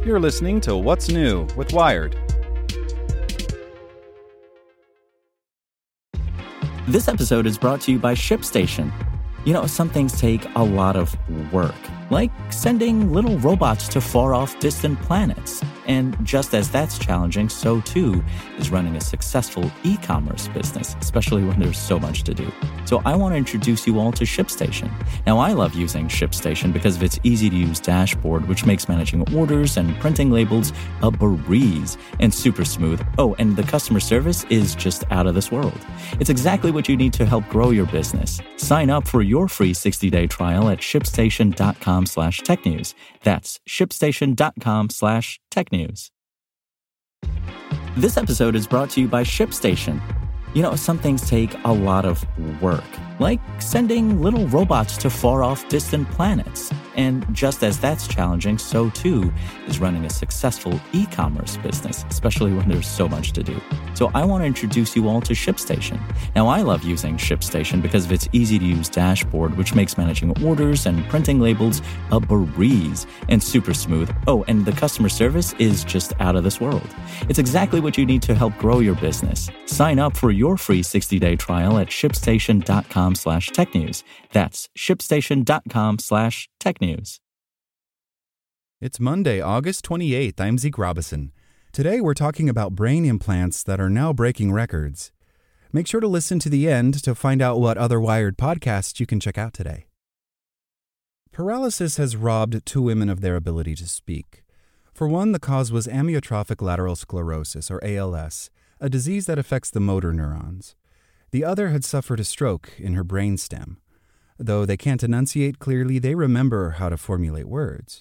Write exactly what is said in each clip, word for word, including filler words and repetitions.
You're listening to What's New with Wired. This episode is brought to you by ShipStation. You know, some things take a lot of work, like sending little robots to far-off distant planets. And just as that's challenging, so too is running a successful e-commerce business, especially when there's so much to do. So I want to introduce you all to ShipStation. Now, I love using ShipStation because of its easy-to-use dashboard, which makes managing orders and printing labels a breeze and super smooth. Oh, and the customer service is just out of this world. It's exactly what you need to help grow your business. Sign up for your free sixty-day trial at shipstation.com slash technews. That's shipstation.com slash technews. This episode is brought to you by ShipStation. You know, some things take a lot of work, like sending little robots to far-off distant planets. And just as that's challenging, so too is running a successful e-commerce business, especially when there's so much to do. So I want to introduce you all to ShipStation. Now, I love using ShipStation because of its easy-to-use dashboard, which makes managing orders and printing labels a breeze and super smooth. Oh, and the customer service is just out of this world. It's exactly what you need to help grow your business. Sign up for your free sixty-day trial at shipstation.com slash technews. That's shipstation.com slash technews. It's Monday, August twenty-eighth. I'm Zeke Robison. Today we're talking about brain implants that are now breaking records. Make sure to listen to the end to find out what other Wired podcasts you can check out today. Paralysis has robbed two women of their ability to speak. For one, the cause was amyotrophic lateral sclerosis, or A L S, a disease that affects the motor neurons. The other had suffered a stroke in her brainstem. Though they can't enunciate clearly, they remember how to formulate words.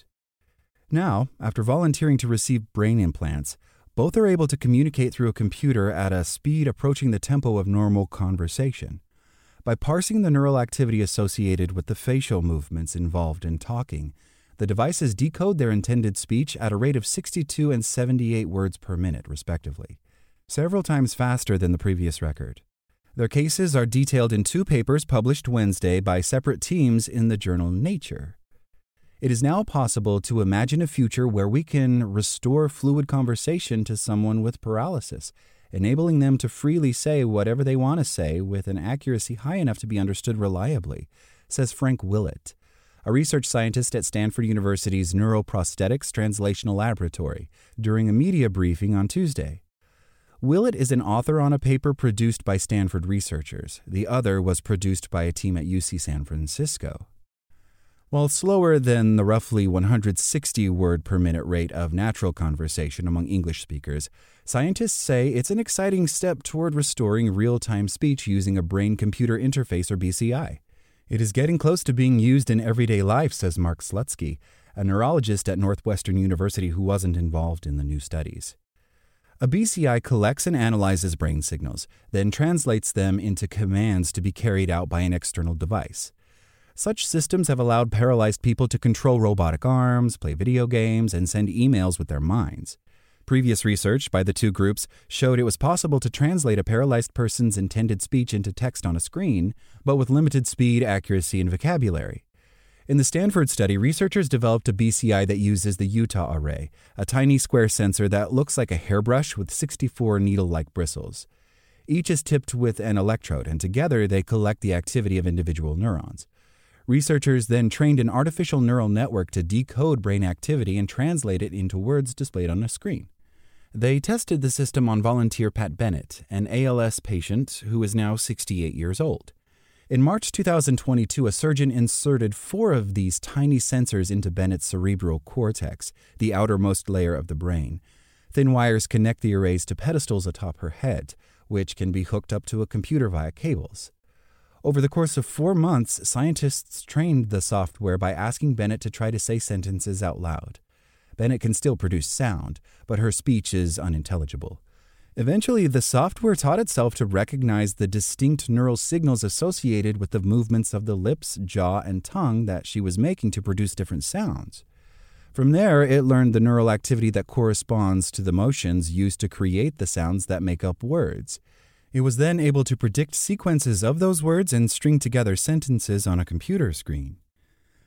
Now, after volunteering to receive brain implants, both are able to communicate through a computer at a speed approaching the tempo of normal conversation. By parsing the neural activity associated with the facial movements involved in talking, the devices decode their intended speech at a rate of sixty-two and seventy-eight words per minute, respectively, several times faster than the previous record. Their cases are detailed in two papers published Wednesday by separate teams in the journal Nature. It is now possible to imagine a future where we can restore fluid conversation to someone with paralysis, enabling them to freely say whatever they want to say with an accuracy high enough to be understood reliably, says Frank Willett, a research scientist at Stanford University's Neuroprosthetics Translational Laboratory, during a media briefing on Tuesday. Willett is an author on a paper produced by Stanford researchers. The other was produced by a team at U C San Francisco. While slower than the roughly one hundred sixty word per minute rate of natural conversation among English speakers, scientists say it's an exciting step toward restoring real-time speech using a brain-computer interface, or B C I. It is getting close to being used in everyday life, says Mark Slutsky, a neurologist at Northwestern University who wasn't involved in the new studies. A B C I collects and analyzes brain signals, then translates them into commands to be carried out by an external device. Such systems have allowed paralyzed people to control robotic arms, play video games, and send emails with their minds. Previous research by the two groups showed it was possible to translate a paralyzed person's intended speech into text on a screen, but with limited speed, accuracy, and vocabulary. In the Stanford study, researchers developed a B C I that uses the Utah array, a tiny square sensor that looks like a hairbrush with sixty-four needle-like bristles. Each is tipped with an electrode, and together they collect the activity of individual neurons. Researchers then trained an artificial neural network to decode brain activity and translate it into words displayed on a screen. They tested the system on volunteer Pat Bennett, an A L S patient who is now sixty-eight years old. In March two thousand twenty-two, a surgeon inserted four of these tiny sensors into Bennett's cerebral cortex, the outermost layer of the brain. Thin wires connect the arrays to pedestals atop her head, which can be hooked up to a computer via cables. Over the course of four months, scientists trained the software by asking Bennett to try to say sentences out loud. Bennett can still produce sound, but her speech is unintelligible. Eventually, the software taught itself to recognize the distinct neural signals associated with the movements of the lips, jaw, and tongue that she was making to produce different sounds. From there, it learned the neural activity that corresponds to the motions used to create the sounds that make up words. It was then able to predict sequences of those words and string together sentences on a computer screen.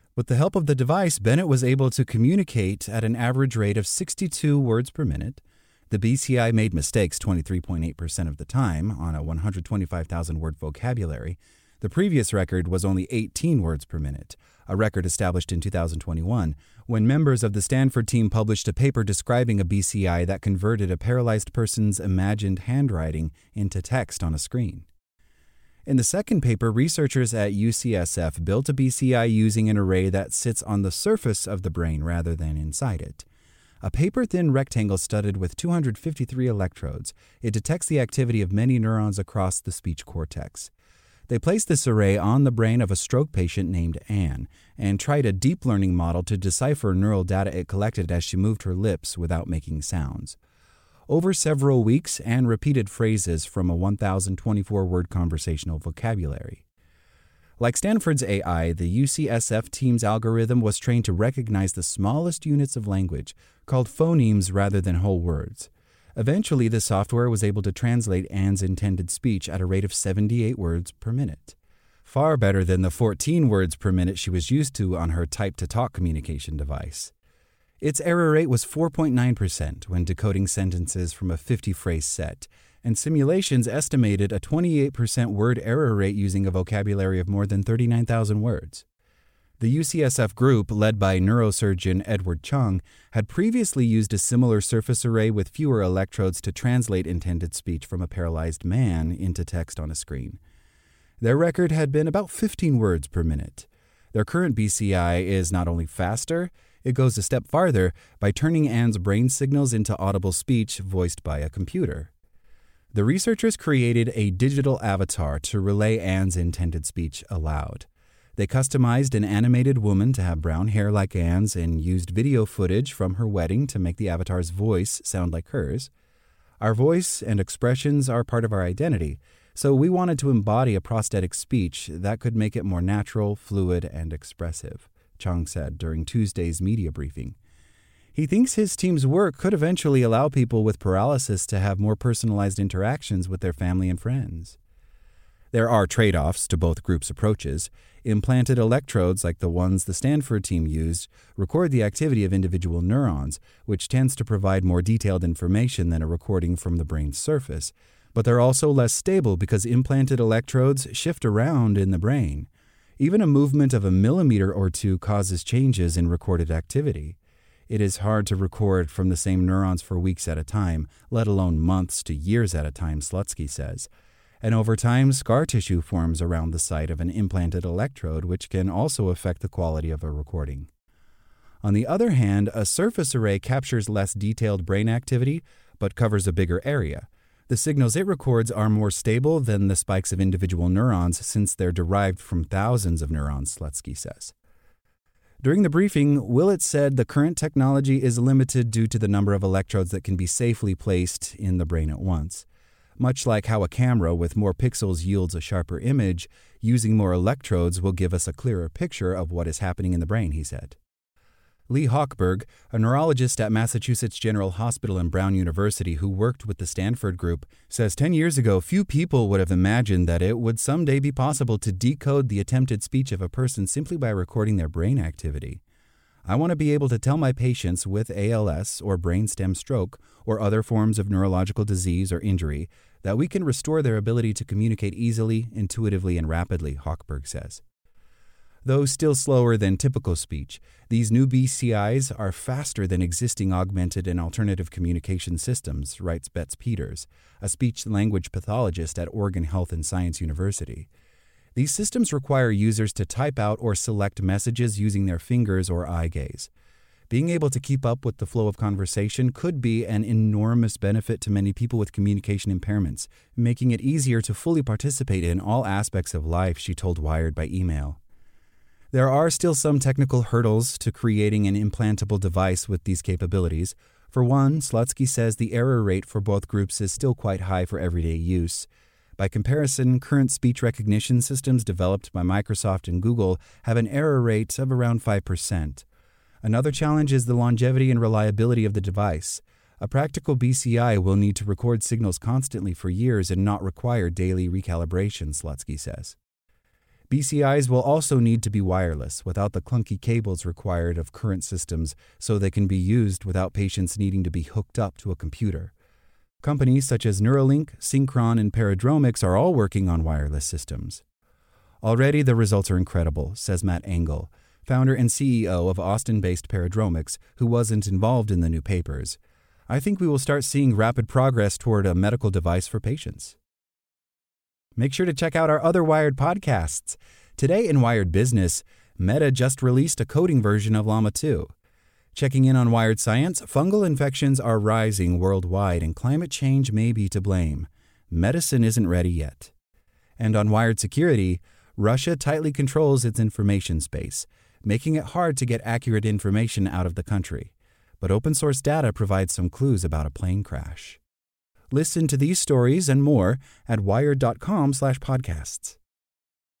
With the help of the device, Bennett was able to communicate at an average rate of sixty-two words per minute. The B C I made mistakes twenty-three point eight percent of the time on a one hundred twenty-five thousand word vocabulary. The previous record was only eighteen words per minute, a record established in two thousand twenty-one, when members of the Stanford team published a paper describing a B C I that converted a paralyzed person's imagined handwriting into text on a screen. In the second paper, researchers at U C S F built a B C I using an array that sits on the surface of the brain rather than inside it. A paper-thin rectangle studded with two hundred fifty-three electrodes, it detects the activity of many neurons across the speech cortex. They placed this array on the brain of a stroke patient named Anne and tried a deep learning model to decipher neural data it collected as she moved her lips without making sounds. Over several weeks, Anne repeated phrases from a one thousand twenty-four word conversational vocabulary. Like Stanford's A I, the U C S F team's algorithm was trained to recognize the smallest units of language, called phonemes rather than whole words. Eventually, the software was able to translate Anne's intended speech at a rate of seventy-eight words per minute, far better than the fourteen words per minute she was used to on her type-to-talk communication device. Its error rate was four point nine percent when decoding sentences from a fifty-phrase set, and simulations estimated a twenty-eight percent word error rate using a vocabulary of more than thirty-nine thousand words. The U C S F group, led by neurosurgeon Edward Chung, had previously used a similar surface array with fewer electrodes to translate intended speech from a paralyzed man into text on a screen. Their record had been about fifteen words per minute. Their current B C I is not only faster, it goes a step farther by turning Anne's brain signals into audible speech voiced by a computer. The researchers created a digital avatar to relay Anne's intended speech aloud. They customized an animated woman to have brown hair like Anne's and used video footage from her wedding to make the avatar's voice sound like hers. Our voice and expressions are part of our identity, so we wanted to embody a prosthetic speech that could make it more natural, fluid, and expressive, Chung said during Tuesday's media briefing. He thinks his team's work could eventually allow people with paralysis to have more personalized interactions with their family and friends. There are trade-offs to both groups' approaches. Implanted electrodes, like the ones the Stanford team used, record the activity of individual neurons, which tends to provide more detailed information than a recording from the brain's surface. But they're also less stable because implanted electrodes shift around in the brain. Even a movement of a millimeter or two causes changes in recorded activity. It is hard to record from the same neurons for weeks at a time, let alone months to years at a time, Slutsky says. And over time, scar tissue forms around the site of an implanted electrode, which can also affect the quality of a recording. On the other hand, a surface array captures less detailed brain activity, but covers a bigger area. The signals it records are more stable than the spikes of individual neurons since they're derived from thousands of neurons, Slutsky says. During the briefing, Willett said the current technology is limited due to the number of electrodes that can be safely placed in the brain at once. Much like how a camera with more pixels yields a sharper image, using more electrodes will give us a clearer picture of what is happening in the brain, he said. Lee Hochberg, a neurologist at Massachusetts General Hospital and Brown University who worked with the Stanford group, says ten years ago few people would have imagined that it would someday be possible to decode the attempted speech of a person simply by recording their brain activity. I want to be able to tell my patients with A L S or brainstem stroke or other forms of neurological disease or injury that we can restore their ability to communicate easily, intuitively, and rapidly, Hochberg says. Though still slower than typical speech, these new B C Is are faster than existing augmented and alternative communication systems, writes Betts Peters, a speech-language pathologist at Oregon Health and Science University. These systems require users to type out or select messages using their fingers or eye gaze. Being able to keep up with the flow of conversation could be an enormous benefit to many people with communication impairments, making it easier to fully participate in all aspects of life, she told Wired by email. There are still some technical hurdles to creating an implantable device with these capabilities. For one, Slutsky says the error rate for both groups is still quite high for everyday use. By comparison, current speech recognition systems developed by Microsoft and Google have an error rate of around five percent. Another challenge is the longevity and reliability of the device. A practical B C I will need to record signals constantly for years and not require daily recalibration, Slutsky says. B C Is will also need to be wireless, without the clunky cables required of current systems, so they can be used without patients needing to be hooked up to a computer. Companies such as Neuralink, Synchron, and Paradromics are all working on wireless systems. Already the results are incredible, says Matt Engel, founder and C E O of Austin-based Paradromics, who wasn't involved in the new papers. I think we will start seeing rapid progress toward a medical device for patients. Make sure to check out our other Wired podcasts. Today in Wired Business, Meta just released a coding version of Llama two. Checking in on Wired Science, fungal infections are rising worldwide and climate change may be to blame. Medicine isn't ready yet. And on Wired Security, Russia tightly controls its information space, making it hard to get accurate information out of the country. But open source data provides some clues about a plane crash. Listen to these stories and more at wired.com slash podcasts.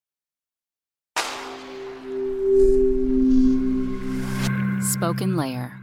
Spoken Layer.